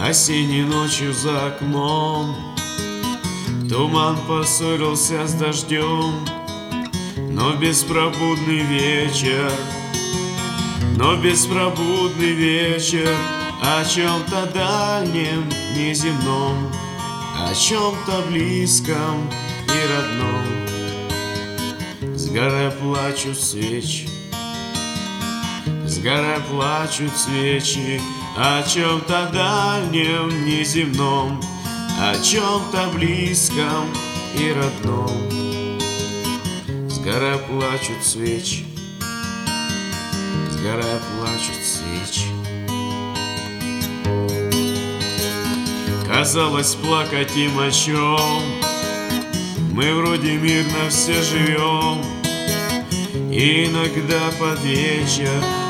Осенней ночью за окном туман поссорился с дождем, но беспробудный вечер, о чем-то дальнем, неземном, о чем-то близком и родном. Сгорая плачут свечи, сгорая плачут свечи, о чем-то дальнем, неземном, о чем-то близком и родном. Сгорая плачут свечи, сгорая плачут свечи. Казалось, плакать им о чем? Мы вроде мирно все живем. И иногда под вечер,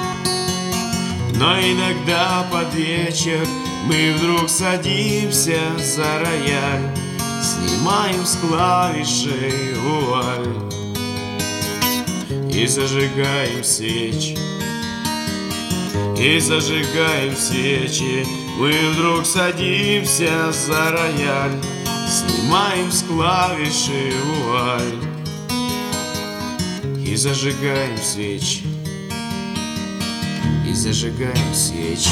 но иногда под вечер мы вдруг садимся за рояль, снимаем с клавишей вуаль и зажигаем свечи, и зажигаем свечи. Мы вдруг садимся за рояль, снимаем с клавиши вуаль и зажигаем свечи, и зажигаем свечи.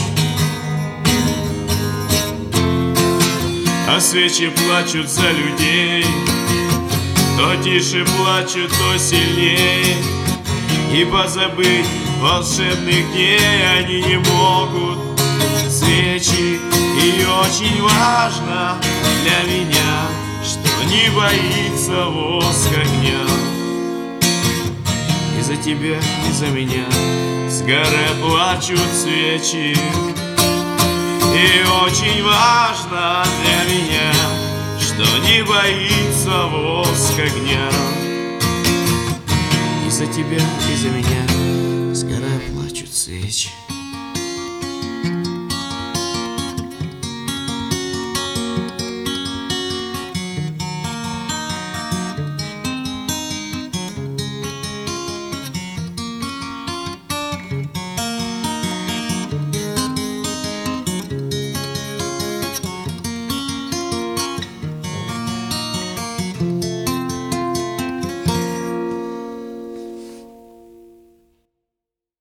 А свечи плачут за людей, то тише плачут, то сильнее, и позабыть волшебных дней они не могут. Свечи, и очень важно для меня, что не боится воск огня. И за тебя, и за меня сгорая плачут свечи. И очень важно для меня, что не боится воск огня. И за тебя, и за меня сгорая плачут свечи.